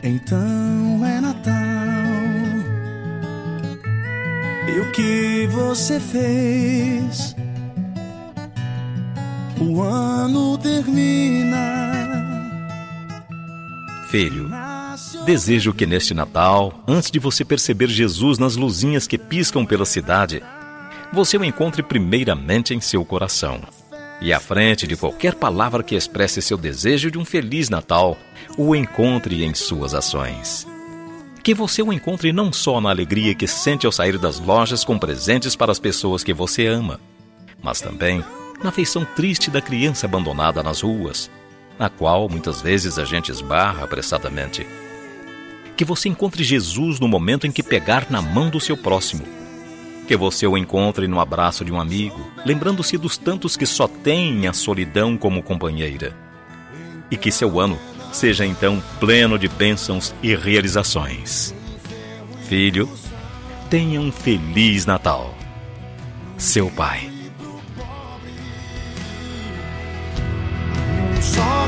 Então é Natal. E o que você fez? O ano termina. Filho, desejo que neste Natal, antes de você perceber Jesus nas luzinhas que piscam pela cidade, você o encontre primeiramente em seu coração. E à frente de qualquer palavra que expresse seu desejo de um Feliz Natal, o encontre em suas ações. Que você o encontre não só na alegria que sente ao sair das lojas com presentes para as pessoas que você ama, mas também na afeição triste da criança abandonada nas ruas, na qual muitas vezes a gente esbarra apressadamente. Que você encontre Jesus no momento em que pegar na mão do seu próximo. Que você o encontre no abraço de um amigo, lembrando-se dos tantos que só têm a solidão como companheira. E que seu ano seja então pleno de bênçãos e realizações. Filho, tenha um Feliz Natal. Seu pai. Só